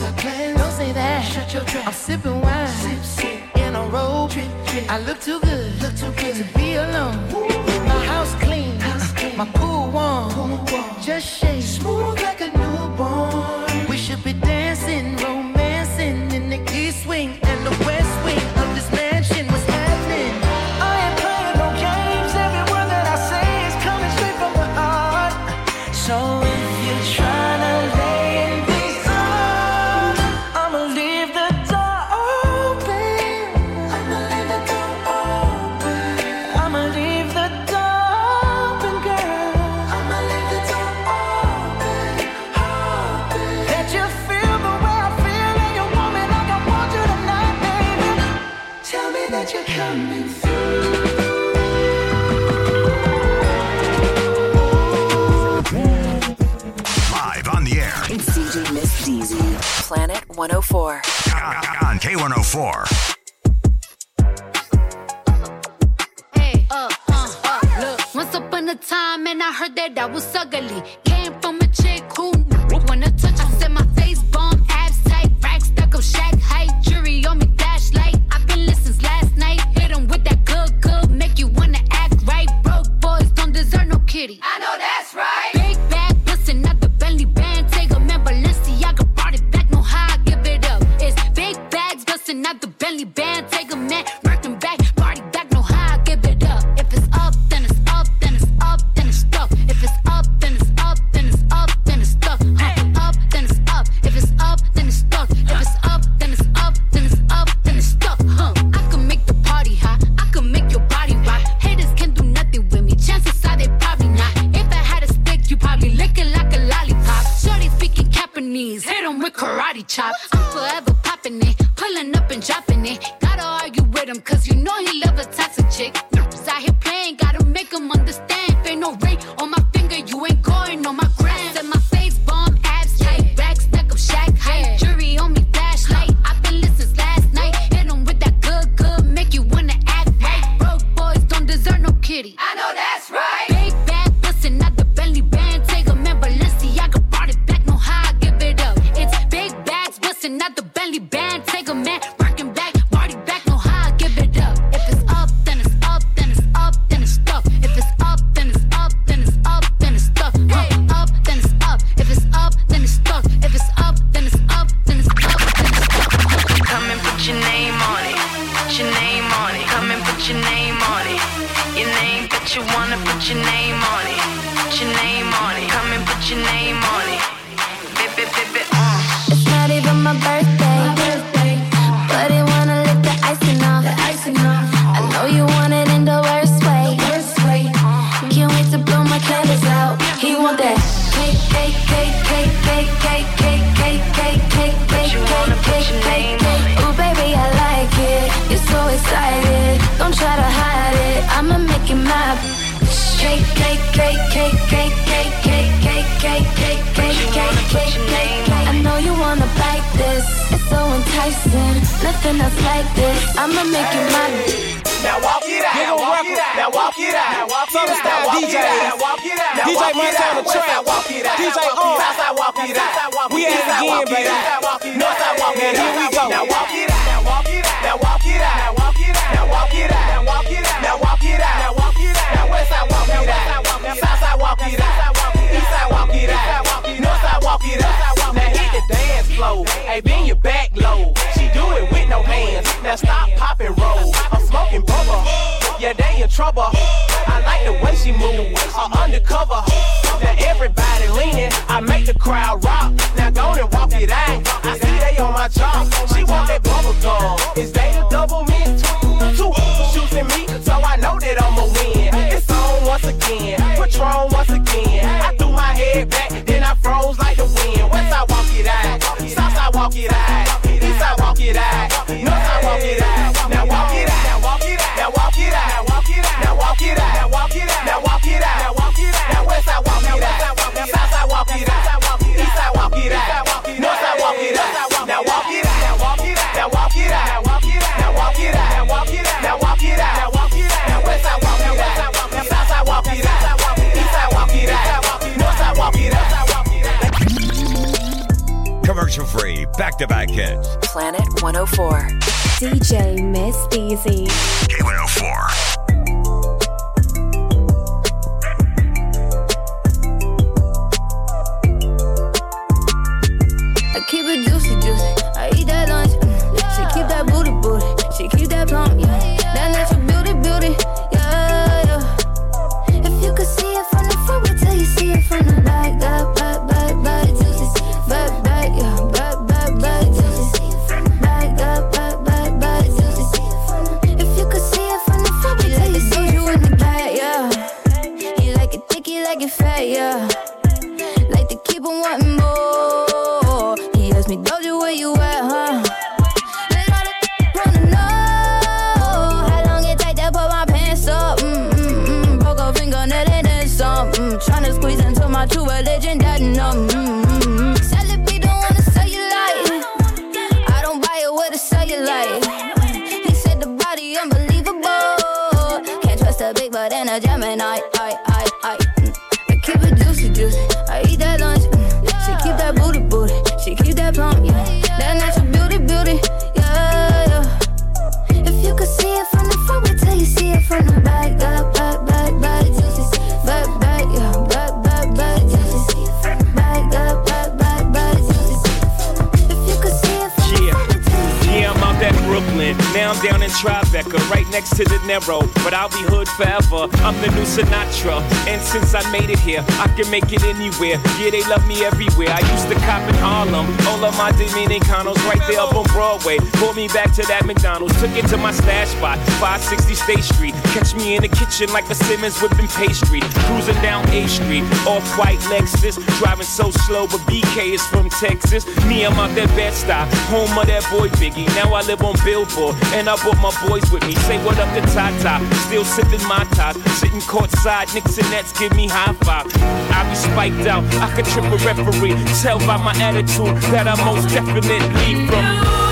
got plans. Don't say that. Shut your trap. I'm sipping wine. Sip, sip. In a robe. Trip, trip. I look too good to be alone. My house clean. My pool warm. Just shake. Smooth like a newborn. We should be dancing, romancing in the east wing and the west wing of this mansion. What's happening? I ain't playing no games. Every word that I say is coming straight from the heart. So if you're trying to lay in these arms, I'ma leave the door open. I'ma leave the door open. I'ma leave the door open, girl. I'ma leave the door open, open. Let you feel the way I feel and you want me like I want you tonight, baby. Tell me that you're coming through. Live on the air It's DJ Miss Deezy, Planet 104. on K104. Hey, look. Once upon a time, and I heard that I was ugly. Came from a chick who wanna touch. I said my face bomb, abs tight, rack stuck up, shack height, jury on me, flashlight. I've been listening last night. Hit 'em with that good, make you wanna act right. Broke boys don't deserve no kitty. I know that's right. Big bag, bustin' out the Bentley band. Take a man, Balenciaga brought it back. No how I give it up. It's big bags, bustin' out the Bentley band. Take a man, working back, party back. No how I give it up. If it's up, then it's up, then it's up, then it's stuck. If it's up, then it's up, then it's up, then it's stuck. Up, then it's up. If it's up, then it's stuck. If it's up, then it's up, then it's up, then it's stuck. I can make the party hot. I can make your body rock. Haters can do nothing with me. Chances are they probably not. If I had a stick, you probably lick it like a lollipop. Shorty speaking Japanese, hit 'em with karate chop. I'm forever popping it, pulling up and dropping it. Gotta argue with him, cause you know he love a toxic chick. Out here playing, gotta make him understand. If ain't no ring on my finger, you ain't going on my gram. Set my face bomb, abs tight, rack stack up, shack height, jury on me, flashlight. I've been listening last night. Hit 'em with that good, make you wanna act right. Broke boys don't deserve no kitty. I know that's right. Big bag, bustin' out the Bentley band. Take a man, Balenciaga brought it back. No how I give it up. It's big bags, bustin' out the Bentley band. Take a man, working back, party back. No how I give it up. If it's up, then it's up, then it's up, then it's stuck. If it's up, then it's up, then it's up, then it's stuck. Up, then it's up. If it's up, then it's stuck. If it's up, then it's up, then it's up, then it's stuck. Come and put your name on it. Put your name on it. Come and put your name on it. Your name, but you wanna put your name on it. Put your name on it. Come and put your name on it. Baby, It's not even my birthday, but I wanna lick the icing off. I know you want it in the worst way. Can't wait to blow my candles out. He want that cake, cake, cake, cake, cake, cake, cake, cake, cake, cake, cake, cake, cake, cake. Ooh, baby, I like it. You're so excited. Don't try to hide it. I'ma make it my cake, cake, cake, cake, cake, cake, cake, cake, cake, cake, cake, cake, cake, cake. I know you wanna bite this. It's so enticing. Nothing else like this. I'ma make it my. Now walk it out. Now walk it out. Now walk it out. Now walk it out. DJ. Now walk it out. DJ Montana Trap. Walk it out. DJ on. Southside walk it out. We at it again, baby. Northside walk it out. Here we go. Now walk it out. Now walk it out. Now walk it out. Now walk it out. Now walk it out. Now walk it out. Now walk it out. Now walk it out. Now Westside walk it out. Southside walk it out. Eastside walk it out. Northside walk it out. Now hit the dance floor. Hey, bend your back low. She do it with no hands. Now stop, pop and roll. I'm smoking bubble. Yeah, they in trouble. I like the way she move. Undercover. Now everybody leaning. I make the crowd rock. Now go and walk it out. I see they on my job. She want that bubble gum. Is they the double mint? Two shooting me, so I know that I'ma win. It's on once again. Patron once again. I threw my head back, then I froze like the wind. Westside walk it out. Southside walk it out. Eastside walk it out. Northside walk it out. Now walk it out. Now walk it out. Now walk it out. Now walk it out. Now walk it out. Now walk it out. Now walk it out. Now walk it out. Now Westside walk it out. Now Southside walk it out. Eastside walk it out. Northside walk it out. Now walk it out. Now walk it out. Now walk it out. Now walk it out. Now walk it out. Now walk it out. Now walk it out. Now walk it out. Now Westside walk it out. Now Southside walk it out. Eastside walk it out. Northside walk it out. Commercial-free, back-to-back hits. Planet 104. DJ Miss Easy. K104. I keep it juicy, juicy. I eat that lunch. She keep that booty, booty. She keep that plump, yeah. That natural beauty, beauty, yeah, yeah. If you could see it from the front, wait till you see it from the back. That back, juicy. Back, yeah. Back, juicy. Back, back, juicy. If you could see it from the front, wait till you see it from the back, yeah. He like it thick, he like it fat, yeah. Like to keep on wanting more. He asked me, Doja, where you at, huh? Let all the wanna know how long it take to put my pants up. Broke a fingernail and then some. Tryna squeeze into my true religion, that no. Celebrate don't wanna sell you light. I don't buy it with a cellulite. He said the body unbelievable. Can't trust a big butt and a Gemini. I keep it juicy, juicy. I eat that lunch. She keep that booty, booty. She keep that plump, yeah. That natural beauty, beauty, yeah, yeah. If you could see it from the front, wait till you see it from the back. Back, juicy. Back, yeah. Back, juicy. Back, juicy. If you could see it from the front, wait till you see it. Yeah, I'm out at Brooklyn. Now I'm down in Tribeca, right next to the Narrow. But I'll be hood forever. I'm the new Sinatra. And since I made it here, I can make it anywhere. Yeah, they love me everywhere. I used to cop in Harlem. All of my Dominicanos right there up on Broadway. Pulled me back to that McDonald's. Took it to my stash spot, 560 State Street. Catch me in the kitchen like a Simmons whipping pastry. Cruising down A Street, off-white Lexus. Driving so slow, but BK is from Texas. Me, I'm out that Bed-Stuy, home of that boy Biggie. Now I live on Billboard, and I brought my boys with me. Say what up to Tata, still sipping my top. Sitting courtside, Knicks and Nets give me high five. I be spiked out, I could trip a referee. Tell by my attitude that I most definitely from.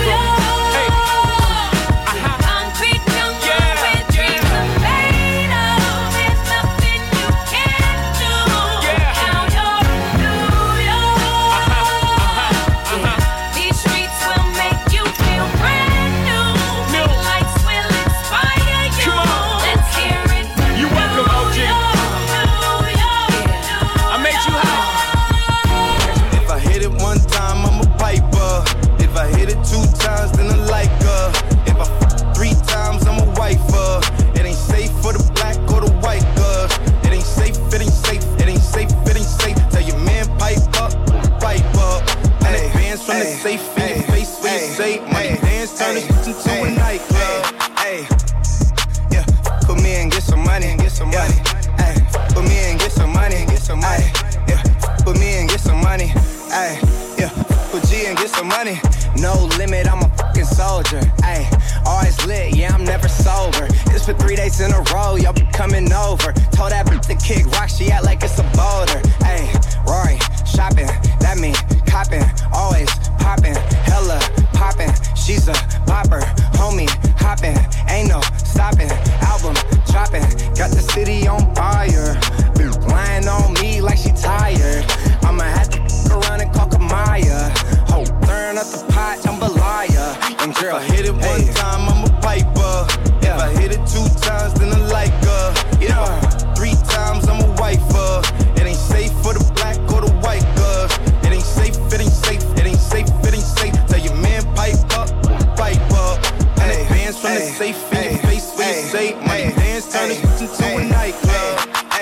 No limit, I'm a fucking soldier. Ayy, always lit, yeah, I'm never sober. It's for 3 days in a row, y'all be coming over. Told that bitch to kick rock, she act like it's a boulder. Ayy, Rory, shopping, that mean copping, always popping, hella popping. She's a bopper, homie, hopping, ain't no stopping. Album dropping, got the city on fire. Lying on me like she tired. I'ma have to around and call Kamaya. Ho, turn up the pot, jambalaya. And girl, if I hit it one time, I'm a piper. If I hit it 2 times, then I like her. Yeah, 3 times, I'm a wifer. It ain't safe for the black or the white girl. It ain't safe, it ain't safe, it ain't safe, it ain't safe. Tell your man pipe up. And the bands from the safe in your face when you say money dance, turn it into a nightclub.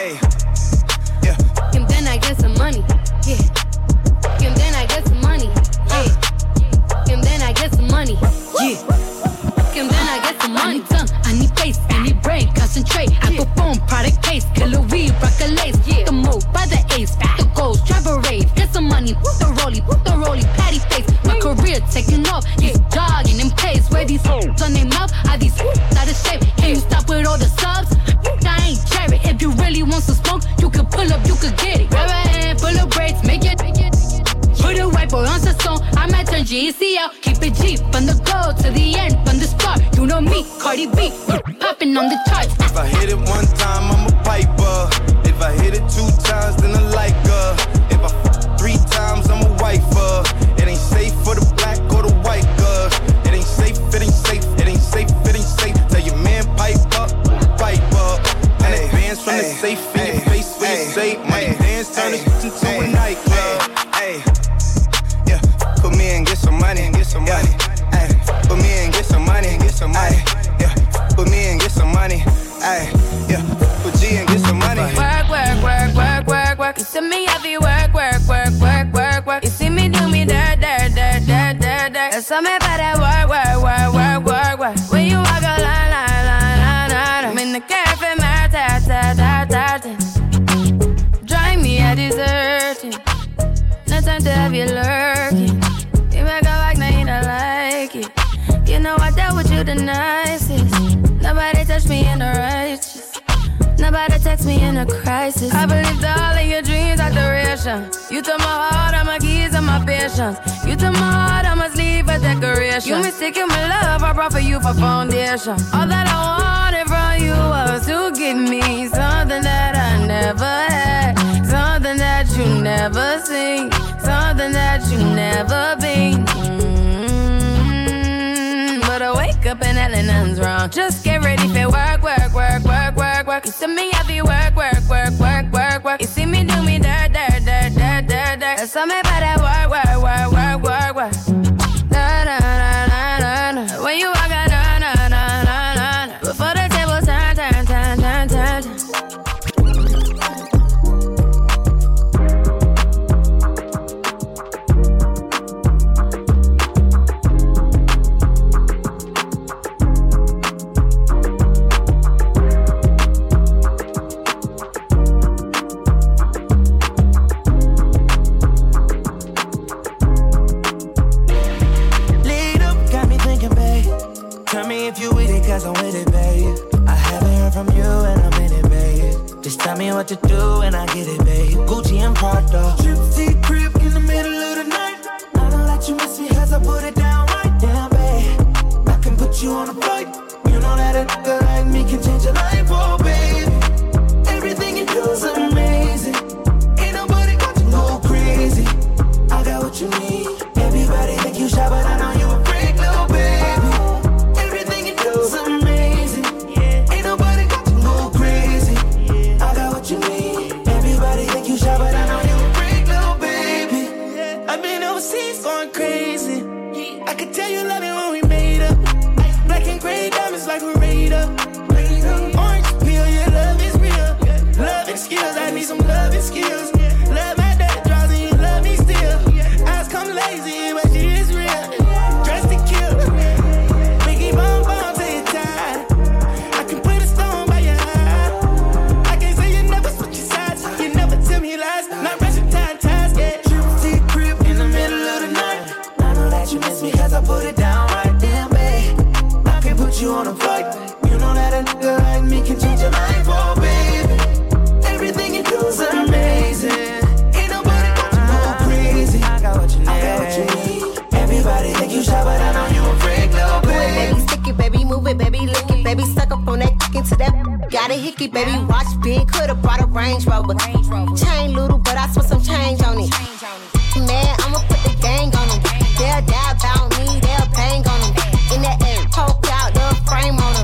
And then I get some money, yeah. And then I get some money, yeah. And then I get some money, yeah. And then I get some money. Tongue, I need face, I need brain, concentrate. I perform product case, killer weed, rock a lace. The move by the ace, the goals, drive a rave. Get some money, the rollie, patty face. My career taking off, yeah. Jogging in place. Where these hoes on their mouth, are these out of shape? Can you stop with all the subs? I ain't Jerry. If you really want some smoke, you can pull up, you can get it. Grab a hand, full of braids, make it. Put a white boy on the song, I might turn GEC out. Keep it G, from the go to the end, from the start. You know me, Cardi B, popping on the charts. If I hit it 1 time, I'm a piper. If I hit it 2 times, then I like her. If I 3 times, I'm a wifer. It ain't safe money and get some money. Ay, put me and get some money and get some money. Yeah, put me and get some money. Ay, yeah, put G and get some money. Work, work, work, work, work, work. You see me heavy work, work, work, work, work, work. You see me do me dirt, dirt, dirt, dirt, dirt, dirt. There's something about that work, work, work, work, work, work. When you walk a line, line, line, line, line. I'm in the cafe, my ta, ta, ta, ta, ta. Drive me a deserting. No time to have you lurking. You make a like, now you don't like it. You know I dealt with you the nicest. Nobody touched me in the righteous. Nobody text me in a crisis. I believed all of your dreams are duration. You took my heart, all my keys, and my patience. You took my heart, I must leave a decoration. You mistaken my love, I brought for you for foundation. All that I wanted from you was to give me something that I never had, something that you never seen, something that you never been. But I wake up and hell nothing's wrong. Just get ready for work, work, work, work, work, work. You see me heavy work, work, work, work, work, work. You see me do me dirt, dirt, dirt, dirt, dirt, dirt. There's something about that work, work, work, work, work, work. Na na na na na na. When you walk out, na na na na na. Before the table turn, turn, turn, turn, turn, turn. If you with it, cause I'm with it, babe. I haven't heard from you and I'm in it, babe. Just tell me what to do and I get it, babe. Gucci and Prada. Trip crib in the middle of the night. I know that you miss me cause I put it down right down, babe. I can put you on a flight. You know that a nigga like me can change your life, oh, babe. Everything you do is amazing. Ain't nobody got to go crazy. I got what you need. Everybody think you shy, but I know you a freak, little baby. Going crazy. I could tell you love it when we made up. Black and gray diamonds like a radar. Orange peel, yeah, love is real. Love and skills, I need some love and skills. Love my dad draws and you love me still. Eyes come lazy, but she is real. Dressed to kill. Biggie bomb bomb till you're tired. I can put a stone by your eye. I can't say you never switch your sides. You never tell me lies. Not rushing ties, yeah. You miss me cause I put it down right there, babe. I can put you on a flight. You know that a nigga like me can change your life, oh, baby. Everything you do is amazing. Ain't nobody got to go crazy. I got what you need. I got what you need. Everybody think you shy, but I know you a freak, little baby. Baby, stick it, baby, move it, baby, lick it, baby, suck up on that into that. Got a hickey, baby, watch big. Could've brought a Range Rover. Chain little, but I spent some change on it. Man, I'ma put the gang on them. They'll die about me, they'll bang on them. In that air, poke out the frame on them.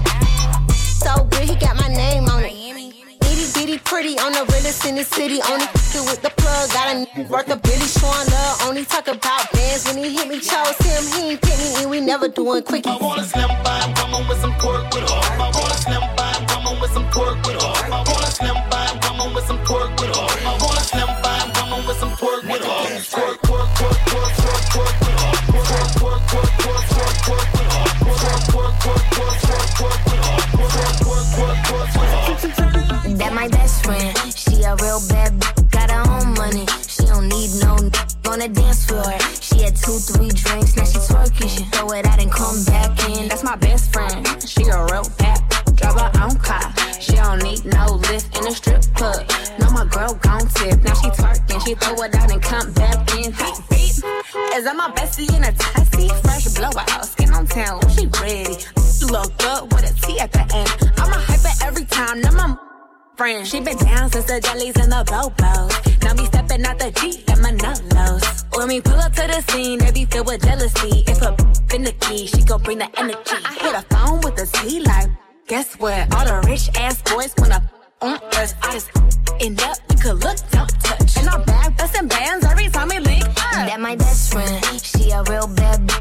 So good, he got my name on it. Itty bitty pretty on the realest in the city. Only with the plug, got a worth a Billy showing love. Only talk about bands when he hit me, chose him. He ain't pick me, and we never doing quickie. I wanna slim by, come on with some pork with her. I wanna slim by, come on with some pork with her. I wanna slim by, come on with some pork with her. I wanna slim by, come on with some pork with her. Pork, pork, pork, pork, pork, pork with her. Pork, pork, pork, pork, pork, pork with her. Pork, pork, pork, pork, pork, pork with her. Pork, pork, pork, pork, pork. That my best friend, she a real bad bitch, got her own money. She don't need no on the dance floor. She had 2-3 drinks, now she twerking. She throw it out and come back in. That's my best friend, she a real bad bitch, drive her own car. She don't need no lift in a strip club. No, my girl gon' tip, now she twerking. She throw it out and come back in. Beep, beep. Is that my bestie in a taxi? Fresh blowout, skin on town, she ready. Look good with a T at the end. I'm a hyper every time, now my friend. She been down since the jellies and the bobos. Now me stepping out the Jeep, got my nut-lows. When we pull up to the scene, they be filled with jealousy. If a finicky, she gon' bring the energy. I hit a phone with a T like, guess what? All the rich ass boys wanna on us. I just end up, you could look, don't touch. And I'm back bustin' bands every time we link up. That my best friend, she a real bad bitch.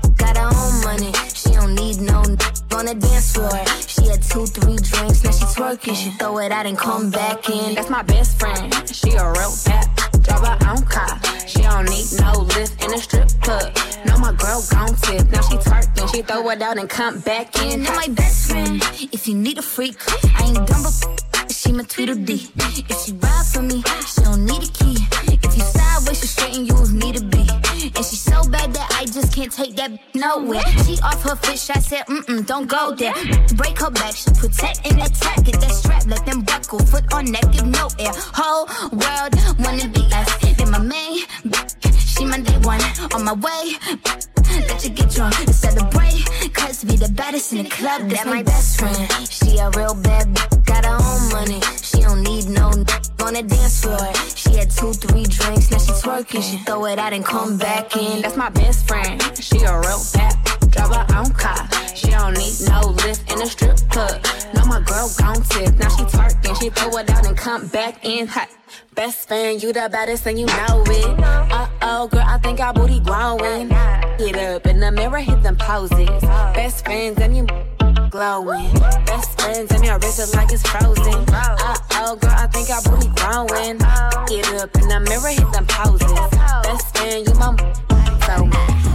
throw it out and come back in. That's my best friend, she a real bad. Drive her own car, she don't need no lift in a strip club. No, my girl gon' tip, now she twerking, she throw it out and come back in. That's my best friend, if you need a freak, I ain't dumb but she my Tweedledee. If she ride for me, she don't need a key. If you sideways, she straighten you with me to be. And she so bad that I just can't take that nowhere. She off her fish, I said, don't go there. Break her back, she protect and attack. Get that strap, let them buckle. Foot on neck, give no air. Whole world wanna be us. Then my main, she my day one. On my way, let you get drunk and celebrate. Cause we the baddest in the club. That's my best friend. She a real bad bitch, got her own money. She don't need no on the dance floor. She had 2-3 drinks, now she twerking. She throw it out and come back in. That's my best friend. She a real bad drive her own car. She don't need no lift in a strip club. No, my girl gon' tip. Now she twerking. She throw it out and come back in hot. Best friend, you the baddest and you know it. Uh-oh, girl, I think our booty growing. Get up in the mirror, hit them poses. Best friends and you glowing. Best friends and your wrist is like it's frozen. Uh-oh, girl, I think our booty growing. Get up in the mirror, hit them poses. Best friend, you my so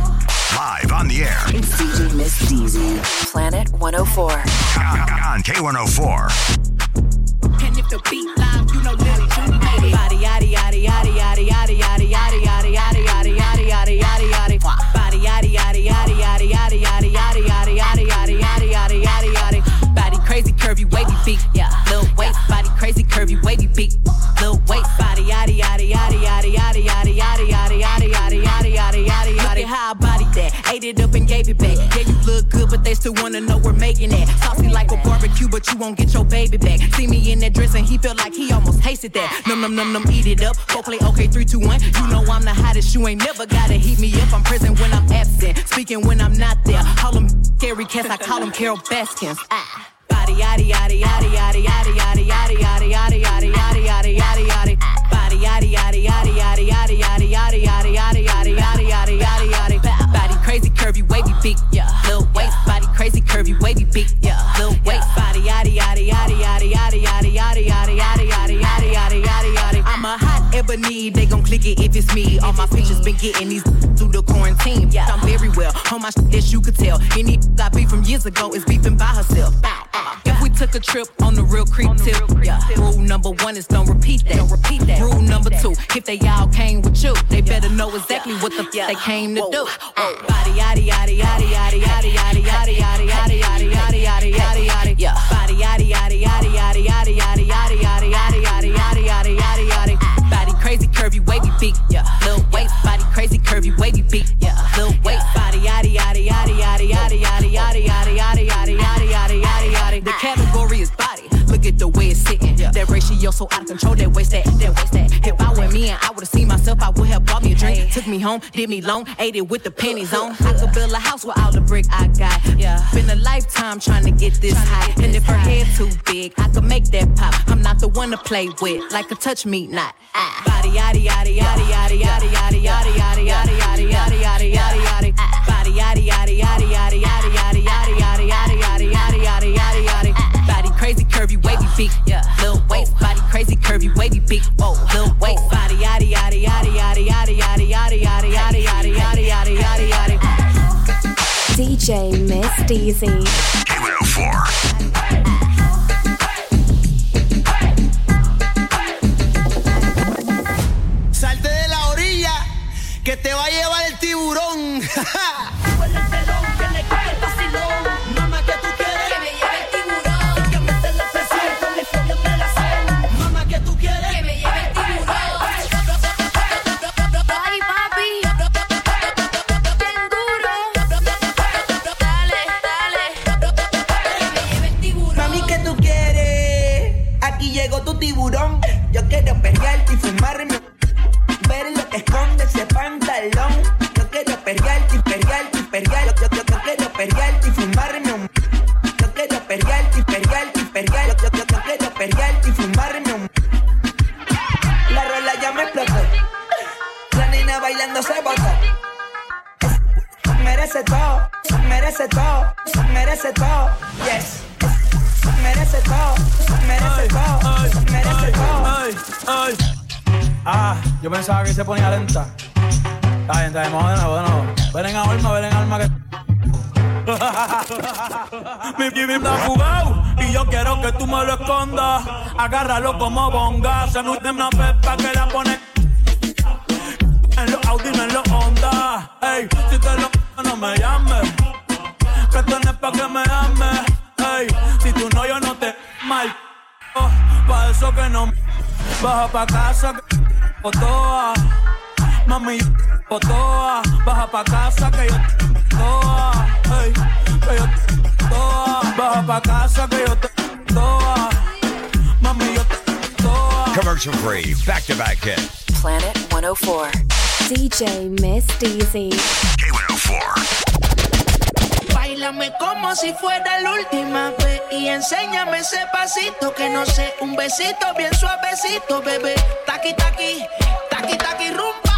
Live on the air. It's DJ Miss DZ, Planet 104. On K104. And if the beat live, you know Lil Jon made it. Body yaddy yaddy yaddy yaddy yaddy yaddy yaddy yaddy yaddy yaddy yaddy yaddy yaddy yaddy. Body yaddy yaddy yaddy yaddy yaddy yaddy yaddy yaddy yaddy yaddy yaddy yaddy yaddy yaddy. Body crazy curvy wavy beat, yeah. Lil waist, body crazy curvy wavy beat. Lil waist, body yaddy yaddy yaddy yaddy yaddy yaddy yaddy yaddy yaddy yaddy yaddy yaddy yaddy. Look at how I bodied that, ate it up and gave it back. Yeah, you look good, but they still wanna know we're making that. Saucy like a barbecue, but you won't get your baby back. See me in that dress and he felt like he almost tasted that. Num num num num, eat it up. Go play okay, 3, 2, 1. You know I'm the hottest. You ain't never gotta heat me up. I'm present when I'm absent, speaking when I'm not there. Call them scary cats, I call them Carol Baskins. Body yaddy yaddy yaddy yaddy yaddy yaddy yaddy yaddy yaddy yaddy yaddy yaddy yaddy yaddy. Body yaddy yaddy yaddy yaddy yaddy yaddy yaddy yaddy yaddy yaddy yaddy yaddy yaddy yaddy. Body crazy curvy wavy beat, yeah. Lil waist, body crazy curvy wavy beat, yeah. Lil waist, body yaddy yaddy yaddy yaddy yaddy yaddy yaddy yaddy yaddy yaddy yaddy yaddy yaddy yaddy. I'm a hot ebony, they gon' click it if it's me. All my pictures been getting these through the quarantine. Yeah, I'm very well on my shit, as you could tell. Any I beef from years ago is beefing by herself. If we took a trip on the real creep tip, yeah. Rule number 1 is don't repeat that. Don't repeat that. Rule number 2, if they all came with you, they better know exactly what the they came to do. Body yaddy yaddy yaddy yaddy yaddy yaddy yaddy yaddy yaddy yaddy yaddy yaddy yaddy yaddy. Yeah. Body yaddy yaddy yaddy yaddy yaddy yaddy yaddy yaddy yaddy yaddy yaddy yaddy yaddy yaddy. Body crazy curvy wavy beat, yeah. Lil waist, body crazy curvy wavy beat, yeah. Lil waist, body yaddy yaddy yaddy yaddy yaddy yaddy yaddy yaddy yaddy yaddy yaddy yaddy yaddy yaddy. The category is body. Look at the way it's sitting. That ratio so out of control. That waist that. If I were me and I would've seen myself, I would have bought me a drink. Took me home, did me long, ate it with the pennies on. I could build a house with all the brick I got. Yeah, been a lifetime trying to get this high. And if her head too big, I could make that pop. I'm not the one to play with, like a touch me not. Body yaddy yaddy yaddy yaddy yaddy yaddy yaddy yaddy yaddy yaddy yaddy yaddy yaddy yaddy. Body yaddy yaddy yaddy yaddy yaddy yaddy yaddy yaddy yaddy yaddy yaddy yaddy yaddy yaddy. Body crazy curvy wavy beat, yeah. Lil waist, body crazy curvy wavy beat, whoa. Lil waist, body yaddy yaddy yaddy yaddy yaddy yaddy yaddy yaddy yaddy yaddy yaddy yaddy yaddy yaddy. DJ Miss DZ. K104. Salte de la orilla, que te va a llevar el tiburón. Tiburón, yo quiero perrearte y fumarme, ver lo que esconde ese pantalón. Yo quiero perrearte y perrearte y perrearte. Yo quiero perrearte y fumarme. Yo quiero perrearte y perrearte y perrearte. Yo quiero perrearte y fumarme. La rola ya me explotó. La nena bailando se botó. Merece todo, merece todo, merece todo. Yes. merece todo, merece todo, merece todo. Yo pensaba que se ponía lenta. Está bien, vamos de nuevo. Ven en alma que... Mi Jimmy me ha jugado y yo quiero que tú me lo escondas. Agárralo como bonga. Se me gusta una pepa que la pone en los Audi, en los Honda. Ey, si te lo no me llames, que esto no es pa' que me ames. Ey, si tú no, yo no te mal. Pa' eso que no baja pa' casa que toa. Mami, toa. Baja pa' casa que yo toa. Ey, que yo toa. Baja pa' casa que yo toa. Mami, yo toa. Commercial free, back-to-back hit. Planet 104. DJ Miss Deezy. K104. Báilame como si fuera la última vez y enséñame ese pasito que no sé, un besito bien suavecito, bebé. Taqui, taqui, taqui, taqui, rumba.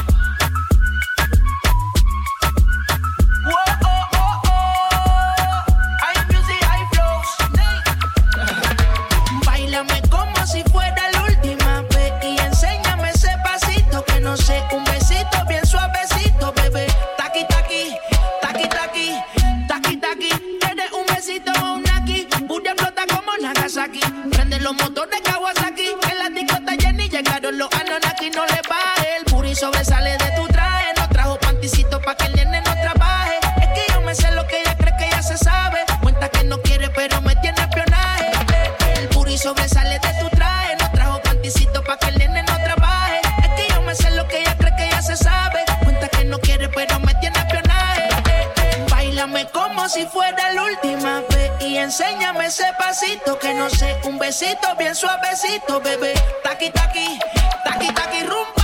Báilame como si fuera la última vez y enséñame ese pasito que no sé, un besito bien suavecito, bebé. Taqui, taqui, taqui, taqui, taqui, taqui. Tienes un besito o un aquí, booty explota como Nagasaki. Prende los motores Kawasaki, en la discota Jenny llegaron los Anunnaki. No le baje, el booty sobresale de tu traje. No trajo panticito pa' que el nene no trabaje. Es que yo me sé lo que ella cree que ya se sabe. Cuenta que no quiere pero me tiene espionaje. El booty sobresale de tu traje. No trajo panticito pa' que el nene no trabaje. Es que yo me sé lo que ella cree que ya se sabe. Cuenta que no quiere pero me tiene espionaje. Báilame como si fuera la última vez y enséñame ese pasito que no sé, un besito bien suavecito, bebé. Taqui, taqui, taqui, taqui, rumba.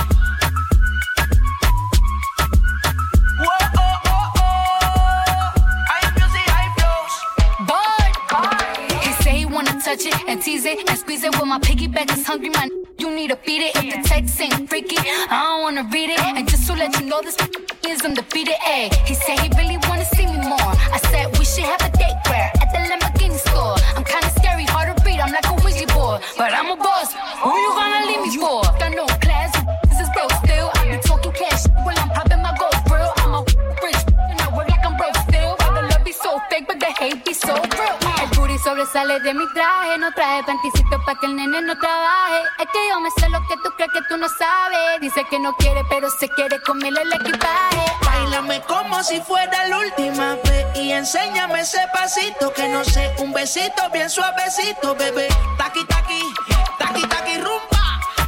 Touch it and tease it and squeeze it while my piggyback is hungry. Man, you need to beat it. If the text ain't freaky, I don't wanna read it. And just to let you know, this is undefeated. Ay, he said he really wanna see me more. I said we should have a date where at the Lamborghini store. I'm kinda scary, hard to read. I'm like a Ouija board, but I'm a boss. Who you gonna leave me for? Got no class, this is broke still. I be talking cash while I'm popping my gold grill. I'm a rich and I work like I'm broke still. But the love be so fake, but the hate be so real. Sobresale de mi traje, no traje panticito pa' que el nene no trabaje. Es que yo me sé lo que tú crees que tú no sabes. Dice que no quiere, pero se quiere comerle el equipaje. Báilame como si fuera la última vez y enséñame ese pasito que no sé, un besito bien suavecito, bebé. Taqui, taqui, taqui, taqui, rumba.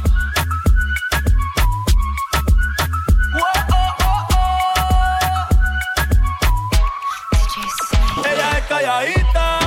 Ella es calladita.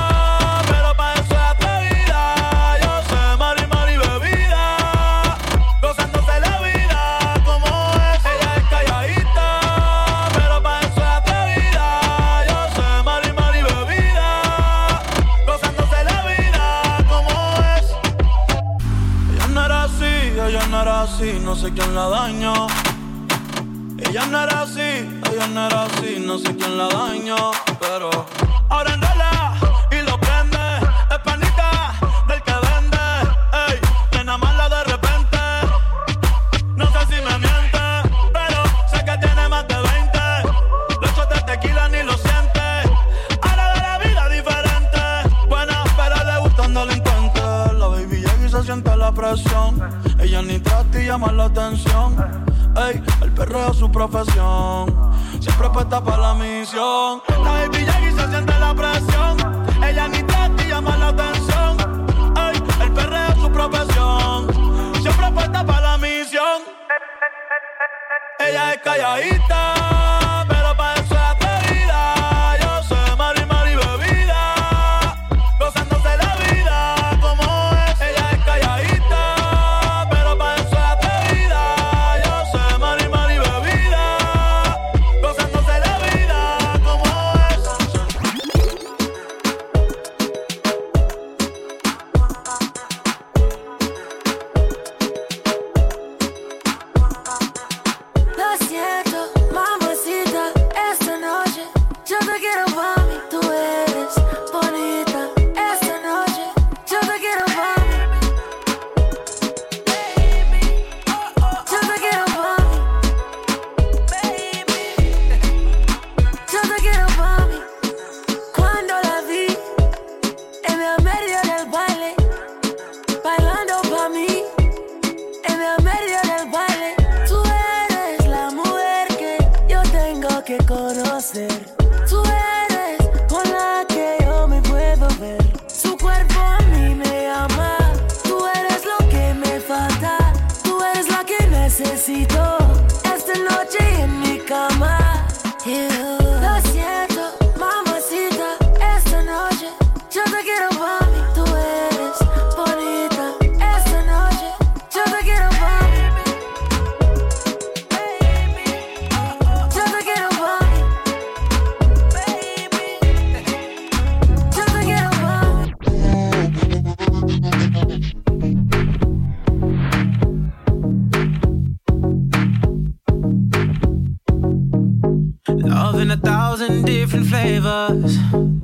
No sé quién la dañó. Ella no era así, no sé quién la dañó. Pero ahora enrola y lo prende. Es panita del que vende. Ey, que nada más la de repente. No sé si me miente, pero sé que tiene más de 20. Los shots de tequila ni lo siente. Ahora de la vida diferente. Buena, pero le gustan delincuentes. La baby llega y se siente la presión. Ella ni trata y llama la atención. Ey, el perreo es su profesión. Siempre puesta para la misión. La baby llega y se siente la presión. Ella ni trata y llama la atención. Ey, el perreo es su profesión. Siempre puesta para la misión. Ella es calladita. Lo siento, mami. ser. Tú eres con la que yo me puedo ver. Su cuerpo a mí me llama. Tú eres lo que me falta. Tú eres la que necesito. Esta noche en mi cama. Lo siento, mamacita. Esta noche yo te quiero pa' mí. Tú eres bonita. Esta noche yo te quiero pa' mí. Yo te quiero pa' mí. Yo te quiero pa' mí. Love in 1,000 different flavors.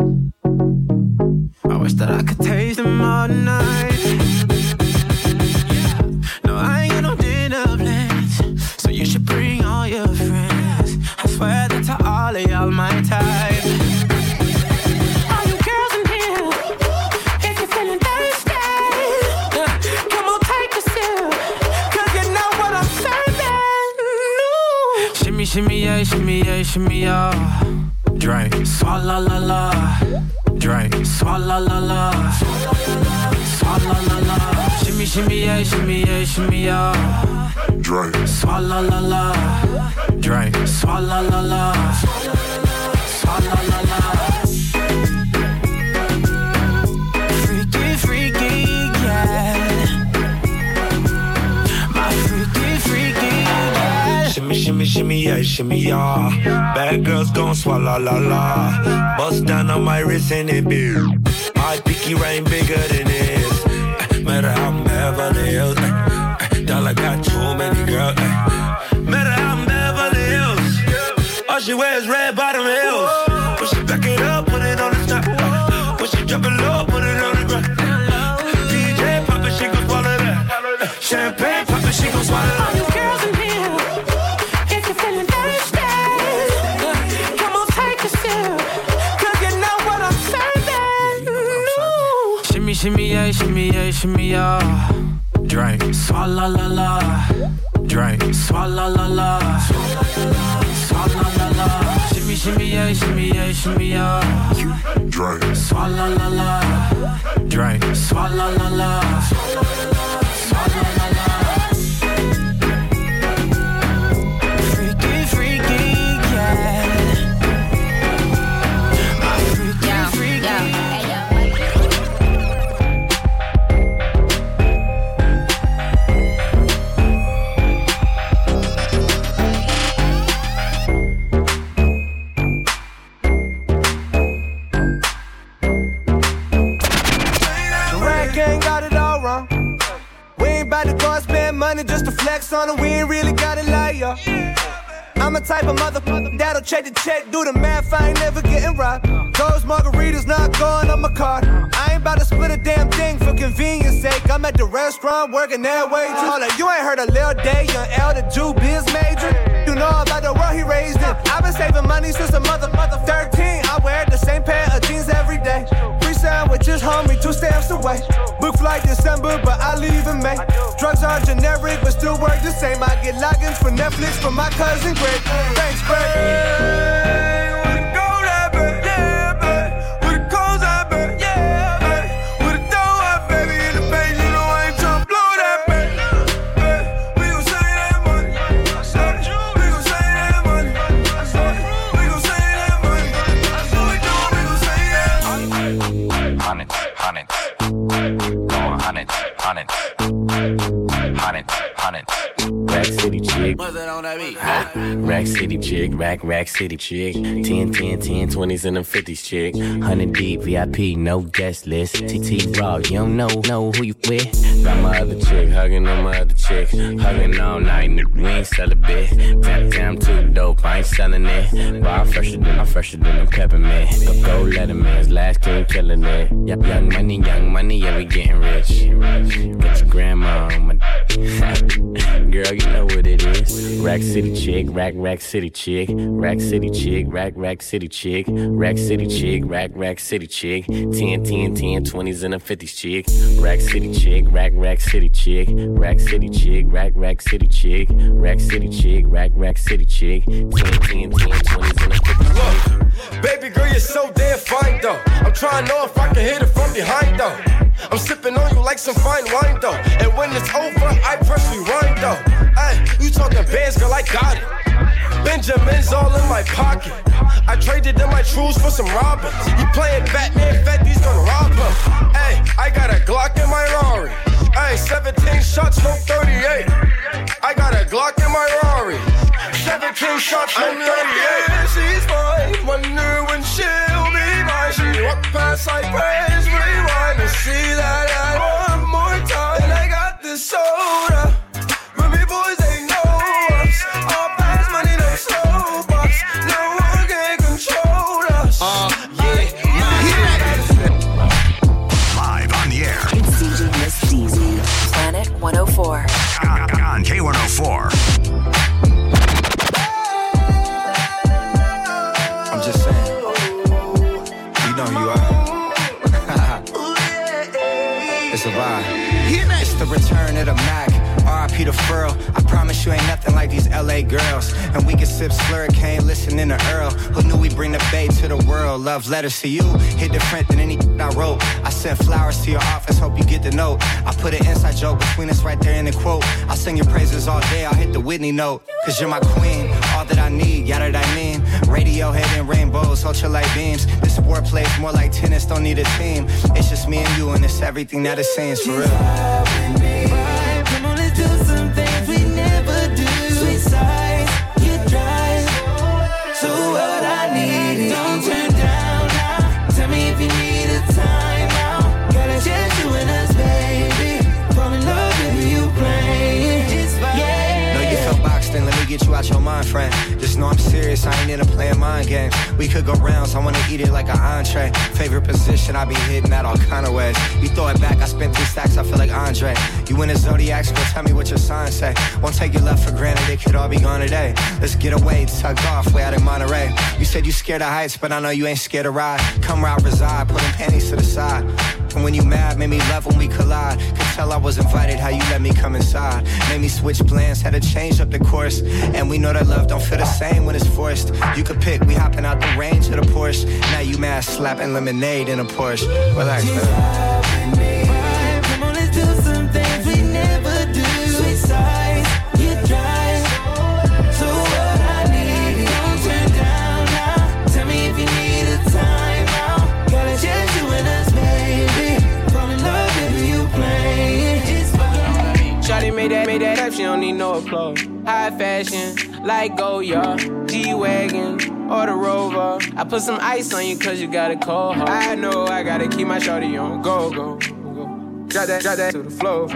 I wish that I could taste them all night. No, I ain't got no dinner plans, so you should bring all your friends. I swear that to all of y'all my type. All you girls in here, if you're feeling thirsty, come on, take a sip, 'cause you know what I'm serving. No. Shimmy, shimmy, yeah, shimmy, yeah, shimmy, yeah. Drink, swalla la la. Drink, swalla la la. Swalla la la. Shimmy, shimmy, yeah, shimmy, yeah, shimmy, yeah. Drink, swalla la la. Drink, swalla la la. Swalla la la. Freaky, freaky, yeah. My freaky, freaky, yeah. Shimmy, shimmy, shimmy, yeah, shimmy, yeah. Bad girls gon' swallow la la. Bust down on my wrist and it be. My pinky ring bigger than this. Matter how I'm Beverly Hills. Dollar got too many girls. Matter how I'm Beverly Hills. All she wears red bottom heels. When she back it up, put it on the top. When she drop it low, put it on the ground. DJ pop it, she gon' swallow that. Champagne pop it, she gon' swallow that. All you girls in here, if you're feeling thirsty, come on, take a sip, 'cause you know what I'm serving. No. Shimmy, shimmy, yeah, shimmy, yeah, shimmy, yeah. Drink, swalla la la. Drink, swalla la la. Swalla la la. Shimmy, shimmy, yeah, shimmy, yeah, shimmy, yeah. Drink, swalla la la. Drink, swalla la la. Swalla la la. Freaky, freaky, yeah. My freaky, freaky. Gang got it all wrong. We ain't bout to go and spend money just to flex on it. We ain't really got it like ya. I'm a type of motherfucker that'll check the check, do the math, I ain't never getting robbed. Those margaritas not going on my card. I ain't about to split a damn thing for convenience sake. I'm at the restaurant working that way too. Hold up, you ain't heard of Lil Day, young L, the Jew biz major. You know about the world he raised in. I've been saving money since a mother 13. I wear the same pair of jeans every day. Free sandwiches, homie, 2 stamps away. Book flight December, but I leave in May. Drugs are generic, but still work the same. I get logins for Netflix from my cousin Greg. Thanks, Greg. With the gold, I bet. Yeah, babe. With the coals, I bet. Yeah, babe. With the dough, I baby. In the bank, you know I ain't tryna blow that, babe. We gon' save that money. We gon' save that money. We gon' save that money. We gon' save that money. Hundred. Rack City chick. What's that on that beat? Rack City chick. Rack City chick. 10, 20s and them 50s chick. 100 deep VIP, no guest list. TT Raw, you don't know who you with. Got my other chick, hugging on my other chick. Hugging all night, we ain't sell a bit. I'm too dope, I ain't selling it. But I'm fresher than a peppermint. Go Letterman's last king killing it. Young money, yeah, we getting rich. Got your grandma on my Girl, you know what it is. Rack City chick, rack city chick. Rack City chick, rack city chick. Rack City chick, rack city chick. 10, 20s and a 50s chick. Rack City chick, rack city chick. Rack City chick, rack city chick. Rack City chick, rack city chick. 10, 20s and a 50s chick. Look, baby girl, you're so damn fine though. I'm trying to know if I can hit it from behind though. I'm sipping on you like some fine wine though. And when it's over, I press rewind though. Ay, you talking bands, girl, I got it. Benjamin's all in my pocket. I traded in my trues for some Robins. You playing Batman, Fetty's gonna rob him. Ay, I got a Glock in my Rari. Ay, 17 shots, no 38. I got a Glock in my Rari. 17 shots, no 38. She's mine, wonder when she'll be mine. She walk past like praise, rewind and see that I one more time. And I got this soda. Remy boys, they know us. All fast money, no slow bucks. No one can control us. Live on the air. It's DJ Miss DZ. Planet 104. On K104. I'm just saying. You know who you are. It's a vibe. It's the return of the Mac. R.I.P. the Furl. I promise you ain't nothing like these L.A. girls. And we can sip Slurricane, listening to Earl. Who knew we bring the bay to the world? Love letters to you hit different than any I wrote. I sent flowers to your office, hope you get the note. I put an inside joke between us right there in the quote. I'll sing your praises all day, I'll hit the Whitney note. Cause you're my queen, all that I need, yada that I mean. Radiohead and rainbows, ultralight beams. This sport plays more like tennis, don't need a team. It's just me and you and it's everything that it seems for real. Come on, let's do some things we never do. Sweet sights, you drive. So what I need, don't turn down now. Tell me if you need a time out. Got a chance you and us, baby. Fall in love, baby, you play. It's fine. Yeah. Know you felt boxed in, let me get you out your mind, friend. Just know I'm serious, I ain't into playing mind games. We could go rounds, I wanna eat it like an entree. Favorite position, I be hitting that all kind of ways. You throw it back, I spent 3 stacks, I feel like Andre. You in the Zodiac, so tell me what your signs say. Won't take your love for granted, it could all be gone today. Let's get away, tucked off, way out in Monterey. You said you scared of heights, but I know you ain't scared to ride. Come ride, reside, putting panties to the side. And when you mad, made me love when we collide. Could tell I was invited, how you let me come inside. Made me switch plans, had to change up the course. And we know that love don't feel the same when it's forced. You could pick, we hopping out the range of the Porsche. Now you mad, slapping lemonade in a Porsche. Relax, man. Come on, let's do some things we never do. Sweet sights, you drive. So what I need, don't turn down now. Tell me if you need a time out. Got a chance you and us, baby. Fall in love, baby, you play. It's fine. Shawty made that up, she don't need no applause. High fashion, like Goya, G-Wagon, or the Rover. I put some ice on you cause you got a cold heart. I know I gotta keep my shawty on go. Drop that to the floor,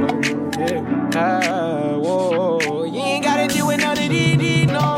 yeah. Whoa, you ain't gotta deal with none of these no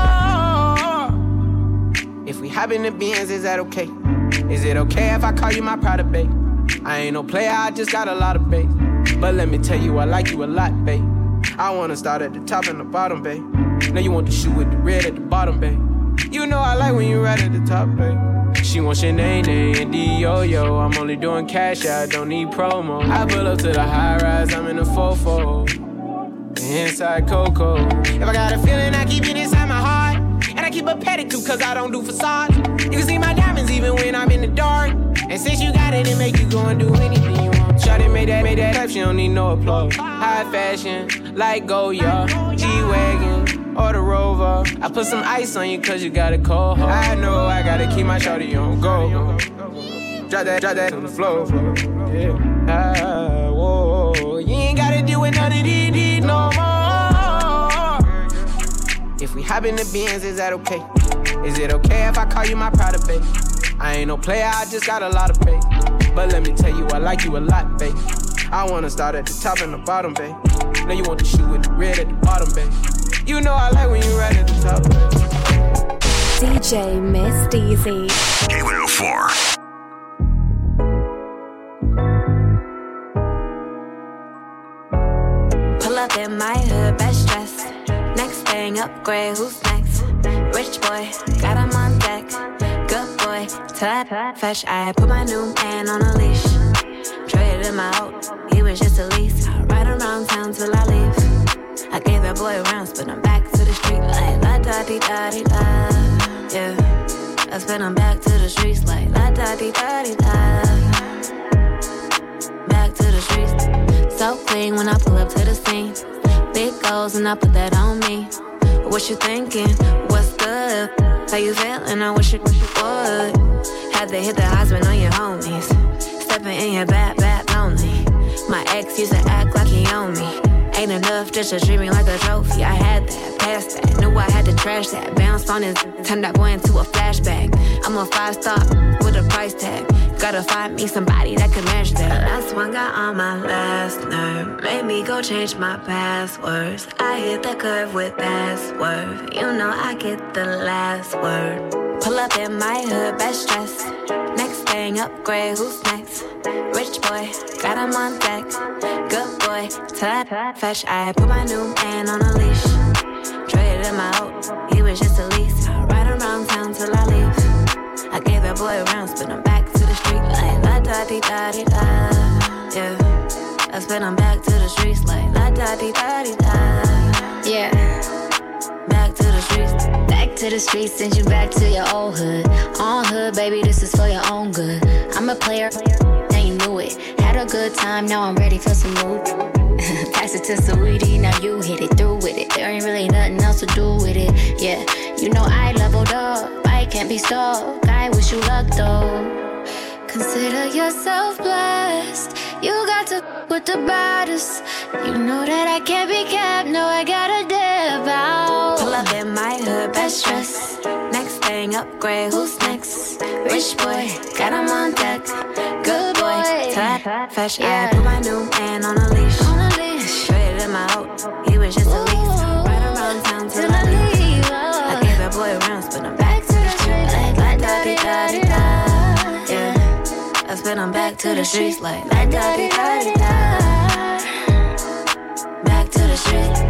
more. If we hop in the Benz, is that okay? Is it okay if I call you my pride, babe? I ain't no player, I just got a lot of babe. But let me tell you, I like you a lot, babe. I wanna start at the top and the bottom, babe. Now you want the shoe with the red at the bottom, babe. You know I like when you right at the top, babe. She wants your name and D-Yo-Yo. I'm only doing cash, I don't need promo. I pull up to the high rise, I'm in the 4-4. Inside Coco. If I got a feeling, I keep it inside my heart. And I keep a pedicure cause I don't do facade. You can see my diamonds even when I'm in the dark. And since you got it, it make you go and do anything you want. Shawty made that up, she don't need no applause. High fashion, like Goya, G-Wagon, or the Rover. I put some ice on you cause you got a cold heart. I know I gotta keep my shawty on go. Drop that to the floor, yeah. Whoa, you ain't gotta deal with none of these no more. If we hop in the Benz, is that okay? Is it okay if I call you my pride, babe? I ain't no player, I just got a lot of babe. But let me tell you, I like you a lot, babe. I wanna start at the top and the bottom, babe. Now you want the shoe with the red at the bottom, babe. You know I like when you right at the top, babe. DJ Miss DZ. K104. Pull up upgrade, who's next? Rich boy, got him on deck. Good boy, fetch. I put my new man on a leash. Traded him out, he was just a lease. I ride around town till I leave. I gave that boy rounds, but I'm back to the street like la da di da di da. Yeah, I spin him back to the streets like la da di da di da. Back to the streets, so clean when I pull up to the scene. Big goals and I put that on me. What you thinking? What's good? How you feeling? I wish you would. Had to hit the husband on your homies. Stepping in your bad, lonely. My ex used to act like he owned me. Ain't enough just to treat me like a trophy. I had that, passed that, knew I had to trash that. Bounced on his, turned that boy into a flashback. I'm a 5-star with a price tag. Gotta find me somebody that can match that. Last one got on my last nerve. Made me go change my passwords. I hit the curve with password. You know I get the last word. Pull up in my hood, best dress. Next thing, upgrade, who's next? Rich boy, got him on deck. Good boy, fetch. I put my new man on a leash. Traded him out, he was just a lease. I ride around town till I leave. I gave that boy rounds, but I'm back to the street like la da di da di da. Yeah, I spin him back to the streets like la da di da di da. Yeah, back to the streets. Back to the streets, send you back to your old hood. On hood, baby, this is for your own good. I'm a player, now you knew it. Had a good time, now I'm ready for some new. Pass it to Saweetie, now you hit it through with it. There ain't really nothing else to do with it. Yeah, you know I leveled up, I can't be stuck. I wish you luck though. Consider yourself blessed. You got to with the baddest. You know that I can't be kept. No, I gotta dip out. Pull up in my hood, best dress. Next thing, upgrade, who's next? Rich boy, got him on deck. Good boy, fetch. I put my new man on a leash. Traded him out, he was just a lease. Right around town till I leave. I gave that boy rounds, but I'm back to the street like la da di da di da. Yeah, I spin him back to the streets like la da di da di da. Back to the streets.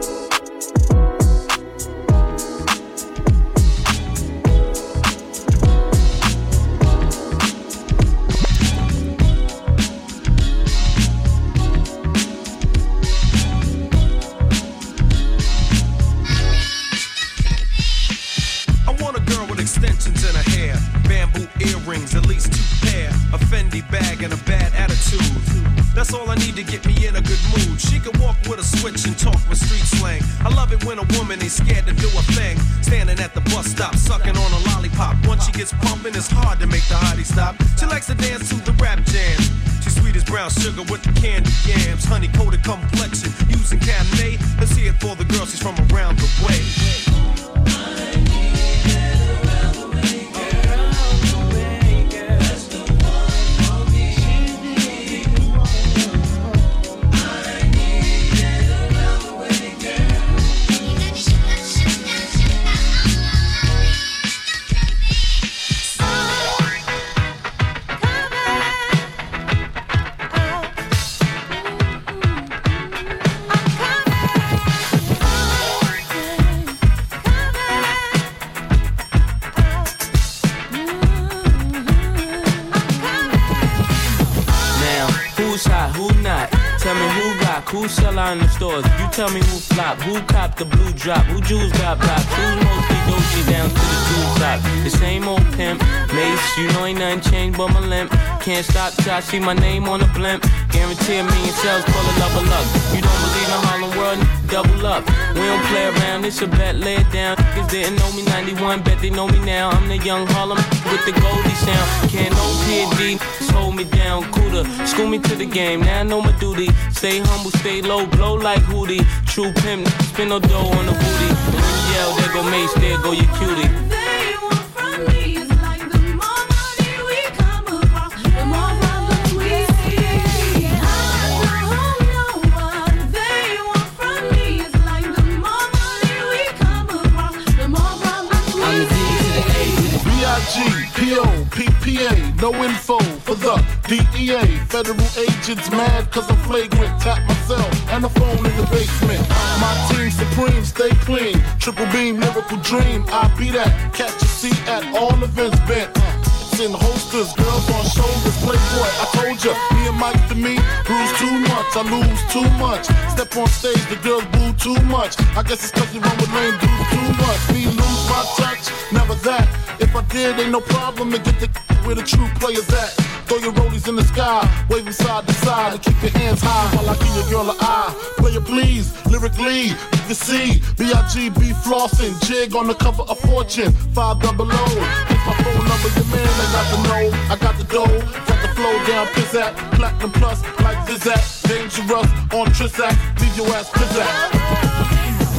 Extensions in her hair, bamboo earrings, at least 2 pair, a Fendi bag and a bad attitude. That's all I need to get me in a good mood. She can walk with a switch and talk with street slang. I love it when a woman ain't scared to do a thing. Standing at the bus stop, sucking on a lollipop. Once she gets pumping, it's hard to make the hottie stop. She likes to dance to the rap jam. She's sweet as brown sugar with the candy yams. Honey coated complexion, using Cabernet. Let's hear it for the girl, she's from around the way. Who sell out in the stores? You tell me who flop. Who cop the blue drop? Who jewels got blocks? Who's mostly Dolce down to the jewel top? The same old pimp. Mace, you know ain't nothing changed but my limp. Can't stop till I see my name on the blimp. Guarantee $1 million sales, pull a level up. You don't believe in Harlem World? Double up. We don't play around, it's a bet, lay it down. Niggas didn't know me 91, bet they know me now. I'm the young Harlem with the Goldie sound. Can't no PD, just hold me down. Cooler, school me to the game, now I know my duty. Stay humble, stay low, blow like Hootie. True pimp, spin no dough on the booty. And when you yell, there go Mace, there go your cutie. P.O. PPA, no info. for the DEA. Federal agents mad cause I'm flagrant. Tap myself and the phone in the basement. My team supreme, stay clean. Triple beam, lyrical dream. I be that. Catch a seat at all events bent. In holsters, girls on shoulders, playboy. I told ya, me and Mike to me, bruise too much, I lose too much. Step on stage, the girls boo too much. I guess it's cause you run with lame dudes too much. Me lose my touch, never that. If I did, ain't no problem to get the where the true players at. Throw your rollies in the sky, waving side to side, and keep your hands high while I give your girl an eye. Player please, lyrically, you can see B.I.G.B. flossing, jig on the cover of Fortune, 500. It's my phone number, your man, I got the know, I got the dough, got the flow down, piss at, platinum plus, like Zizak, dangerous on Trisac, leave your ass pizzazz.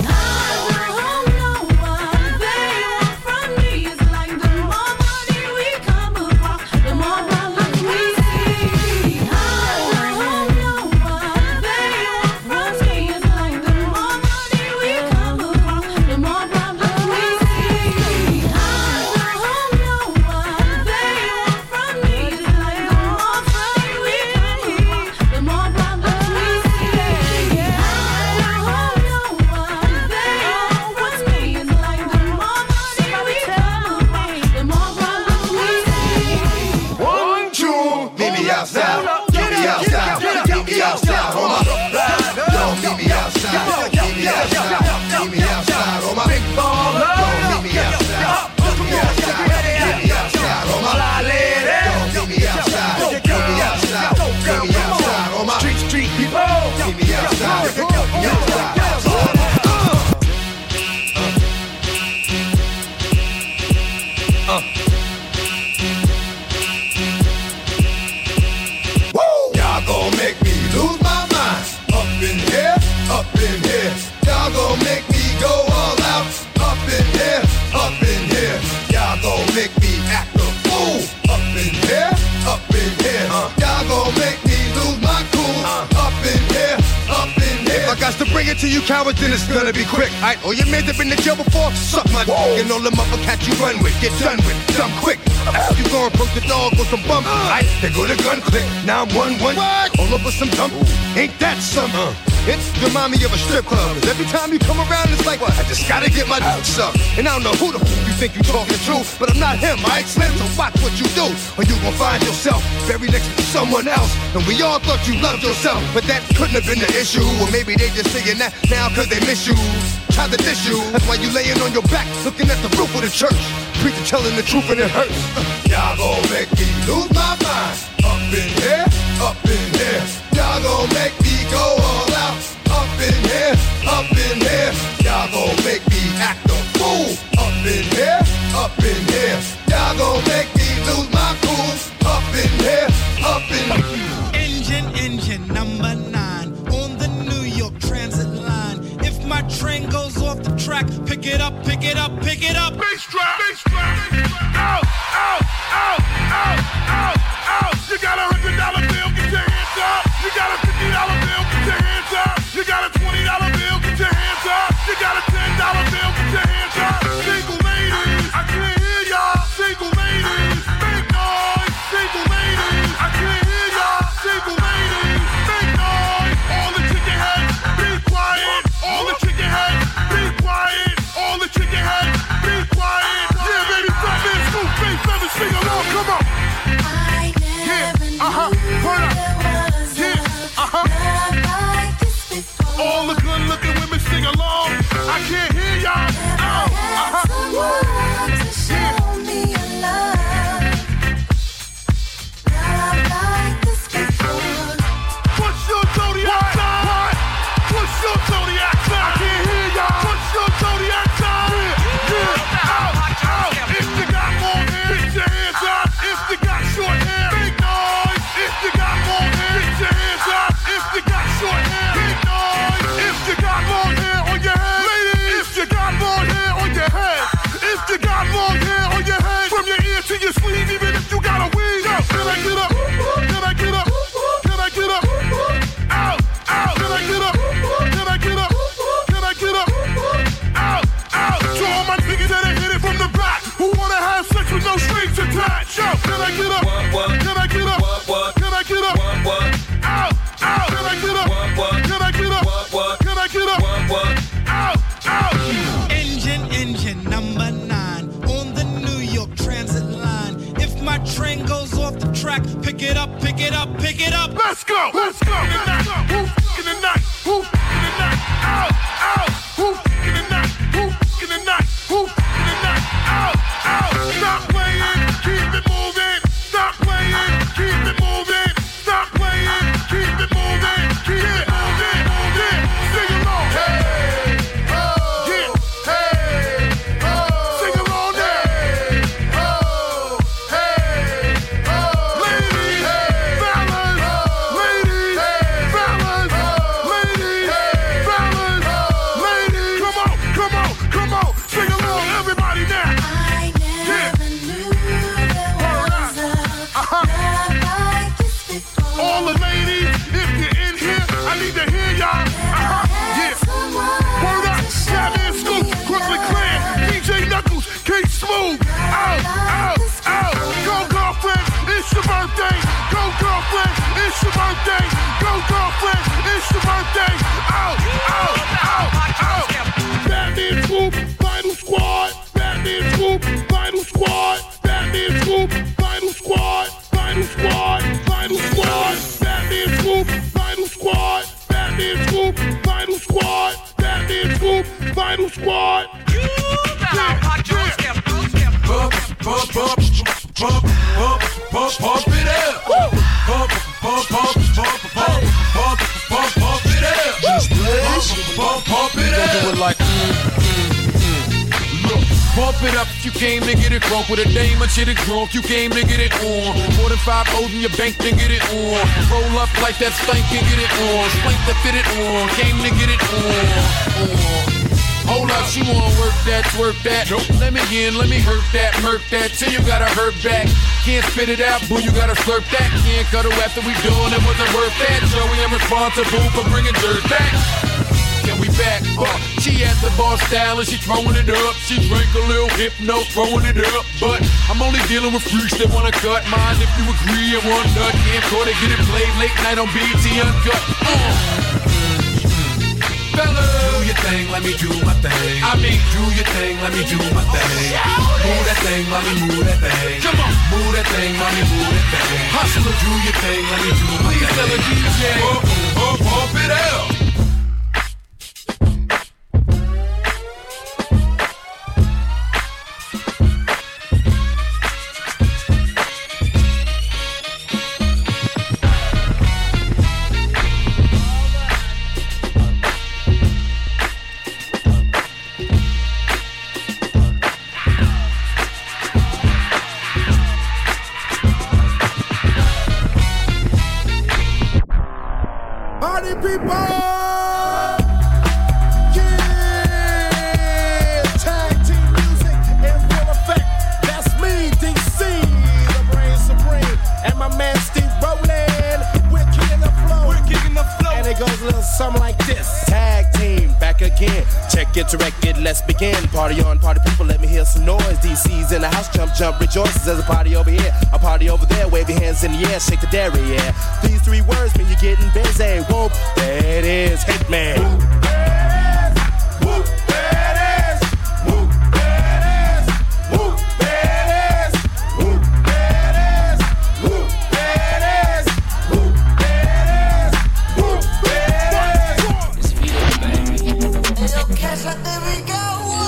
To you cowards, then it's gonna be quick. Alright, all your mans have been in jail before, suck my dick. And all the motherfuckers you run with, get done with, dumb quick. You gon' approach the dog with some bump. Alright, they go to gun click. Now I'm 1-1. All over some dump. Ain't that something? It's remind me of a strip club. Cause every time you come around, it's like, I just gotta get my dick sucked. And I don't know who the fuck you think you talking to, but I'm not him, alright, Slim? So watch what you do, or you gon' find yourself buried next to someone else. And we all thought you loved yourself, but that couldn't have been the issue. Or maybe they just saying that now cause they miss you. Try to diss you, that's why you laying on your back, looking at the roof of the church. Preacher telling the truth and it hurts. Y'all gon' make me lose my mind. Up in here, up in here. Y'all gon' make me go all out. Up in here, up in here. Y'all gon' make me act a fool. Up in here, up in here. Y'all gon' make me lose my cool. Up in here, up in here. Engine number 9 on the New York Transit line. If my train goes off the track, pick it up, pick it up, pick it up. Bass trap, out, out, out, out, out, out. You got $100 bill, get your hands up. You got a $50 bill, get your hands up. You got a $20 bill, get your hands up. You got a $10 bill, get your hands up. Single ladies, I can't hear y'all. Single ladies, make noise. Single ladies, I can't hear y'all. Single ladies, make noise. All the chicken heads, be quiet. All the chicken heads, be quiet. All the chicken heads, be quiet. Yeah, baby, stop this. Scoop, bass, let me sing along. Come on. Yeah, turn up. Yeah, all the good looking women sing along. I can't hear y'all. What's your zodiac sign? What's your zodiac sign? I can't hear y'all. What's your zodiac sign? Yeah, out, out. If you got long hair, get your hands up. If you got short hair, make noise. If you got long hair, get your hands up. If you got short hair, make noise. If you got long hair on your head, ladies. If you got long hair on your head. If you got long hair on your head, from your ear to your sleeve, even if you got a weave. Yo, can I get up? Can I get up? Can I get up? Out, out. Can I get up? Can I get up? Can I get up? Out, out. To all my niggas that hit it from the back, who wanna have sex with no strings attached. Yo, can I get up? Can I get up? train goes off the track, pick it up, pick it up, pick it up. Let's go, let's go. In the night, in the night, in the night, out, out, in the night, in the night, in the night, out, out. Stop playing, keep it moving. Stop playing, keep it moving. Stop playing, keep it moving. Keep it moving, moving. Sing along, hey, oh, yeah, hey, oh. Sing along, hey, oh, hey, oh. Ladies, fellas, ladies, fellas, ladies, fellas, ladies. Come on, come on, come on. Sing along, everybody now. I never knew there was a love like this before. All the ladies, if you're in here, I need to hear y'all. Yeah. Word up, Batman Scoop, Brooklyn Clan, DJ Knuckles, K Smooth. Out, out, out. Go girlfriend, it's your birthday. Go girlfriend, it's your birthday. Go girlfriend, it's your birthday. Out, out, out, out. Batman Scoop, Vital Squad. Batman Scoop, Vital Squad. Batman Scoop, Vital Squad. Vital Squad, Vital Squad. Batman Scoop, Vital Squad. Batman Scoop, Vital Squad. Batman Scoop, Vital Squad. Pump it up. Pump it up. Just pump it up. Do it like Look, pump it up if you came to get it crunk. With a dame and shit it drunk, you came to get it on. More than 5 O's in your bank, then get it on. Roll up like that stank and get it on. Spank to fit it on, came to get it on. Hold up, she wanna work that, twerk that. Nope. Let me in, let me hurt that, murk that. Till you gotta hurt back. Can't spit it out, boo, you gotta slurp that. Can't cuddle after we done, it wasn't worth that. Joey, I'm responsible for bringing dirt back. Yeah, we back. She at the bar style and she throwing it up. She drank a little hypno, throwing it up. But I'm only dealing with freaks that wanna cut mine. If you agree, and one nut can't call it, get it played late night on BT Uncut. Fellas, do your thing, let me do my thing. I mean, do your thing, let me do my thing. Move that thing, let me move that thing. Come on, move that thing, let me move that thing. Hustler, do your thing, let me do my thing. Please tell a DJ, pump it out. Let's begin. Party on, party people, let me hear some noise. DC's in the house, jump, jump, rejoices. There's a party over here, a party over there. Wave your hands in the air, shake the dairy, yeah. These 3 words mean you're getting busy. Whoop, there it is, Hitman. Whoop, there it is. Whoop, there it is. Whoop, there it is. Whoop, there it is. Whoop, there it is. Whoop, there it is. Whoop, there it is. It's Vito, baby. It'll catch like there we go.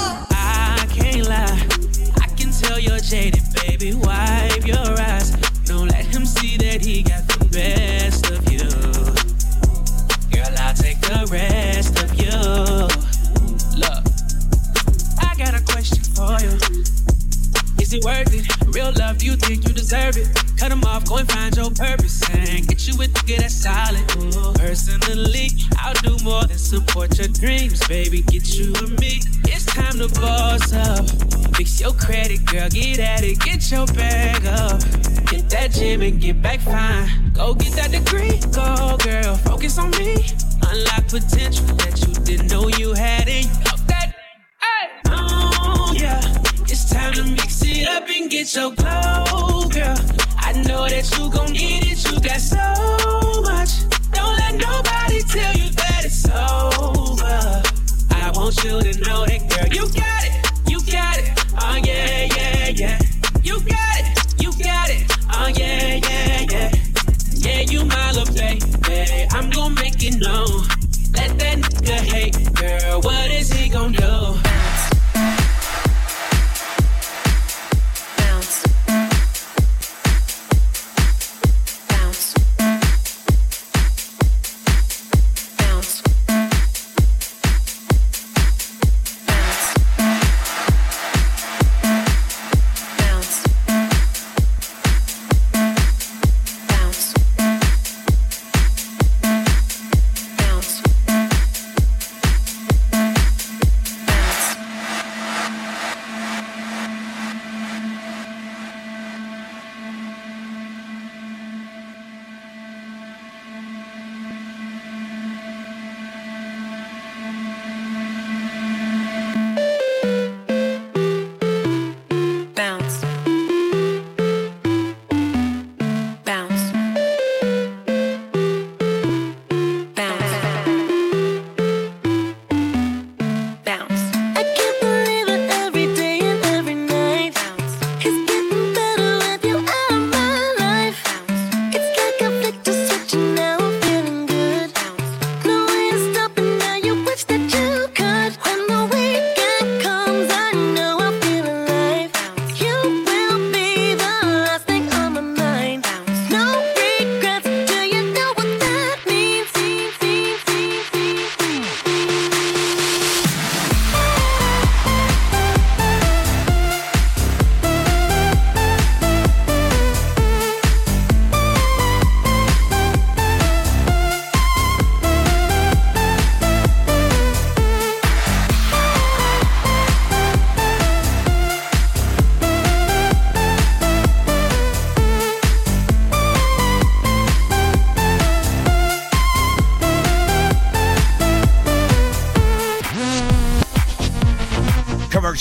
Tell you're jaded, baby, wipe your eyes. Don't let him see that he got the best of you. Girl, I'll take the rest of you. Look, I got a question for you. Is it worth it? Real love, you think you deserve it? Cut him off, go and find your purpose and get you with the good that's solid. Ooh. Personally, I'll do more than support your dreams, baby. Get you and me. It's time to boss up. Fix your credit, girl, get at it, get your bag up. Hit that gym and get back fine. Go get that degree, go girl, focus on me. Unlock potential that you didn't know you had in you. That, hey, oh yeah. It's time to mix it up and get your glow, girl. I know that you gon' need it, you got so much. Don't let nobody tell you that it's over. I want you to know that, girl, you got it, you got it. Oh yeah, yeah, yeah. You got it,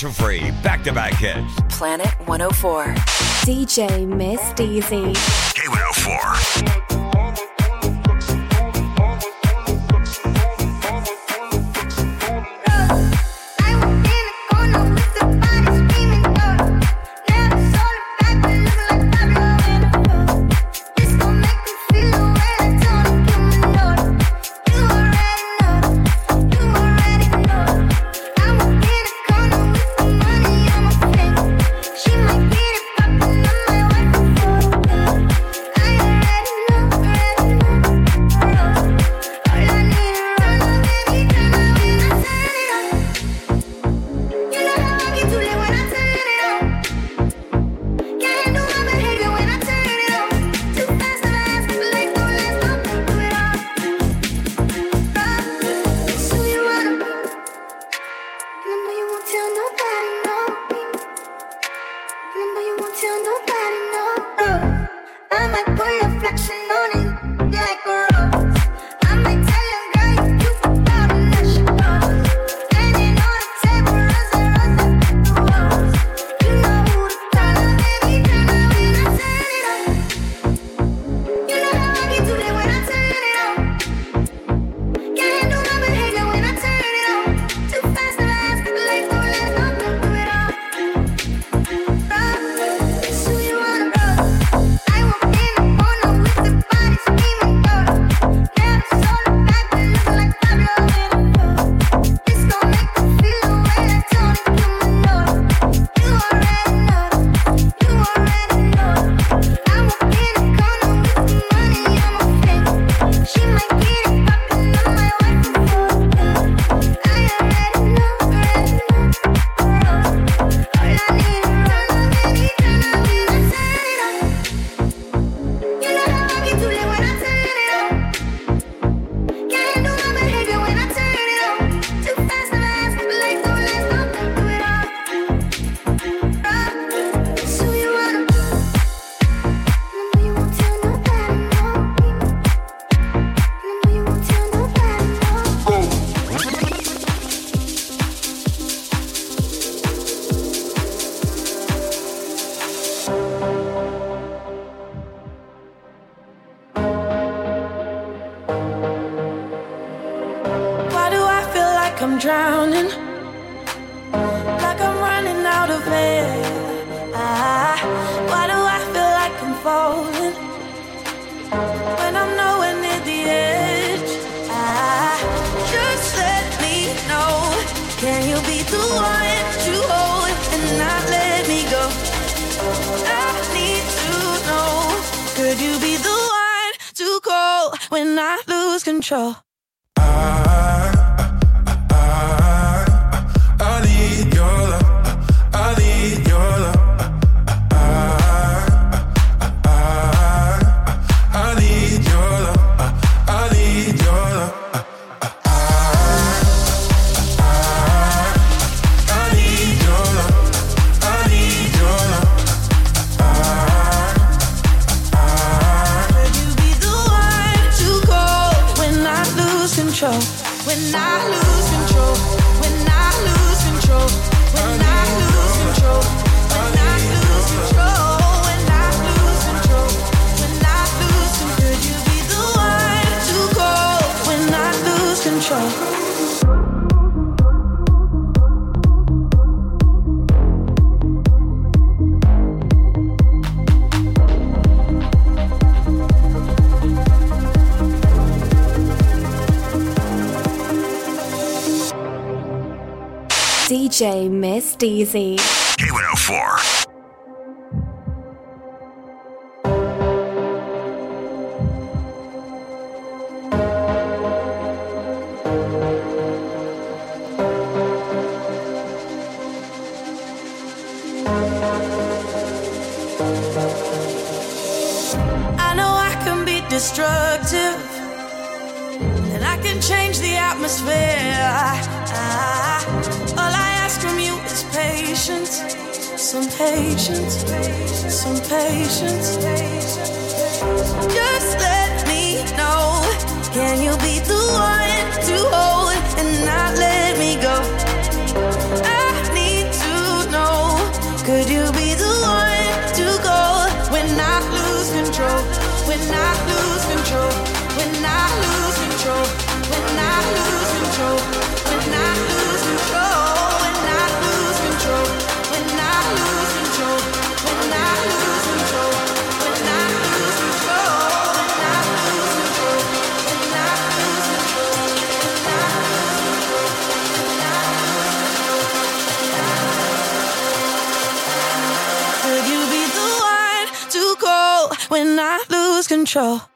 commercial-free, back-to-back hits. Planet 104. DJ Miss Deezy. K104. I'm drowning, like I'm running out of air. Why do I feel like I'm falling when I'm nowhere near the edge? Just let me know, can you be the one to hold and not let me go? I need to know, could you be the one to call when I lose control? I need your love. I need your love. I need your love. I need your love. I need your love. I need your love. Could you be the one to call when I lose control? When I lose control. When I lose control. When I lose control. When I lose control. When I lose control. When I lose control. Could you be the one to call when I lose control? DJ Miss Deezy. K104. I know I can be destructive, and I can change the atmosphere. All I ask from you is patience, some patience, some patience. Just let me know, can you be the one to hold and not let me go? I need to control, when I lose control, when I lose control, when I lose control, when I lose control, when I lose control, when I lose control, when I lose control, when I lose control, when I lose control, when I lose control, when I lose control. Could you be the one to go when I lose control?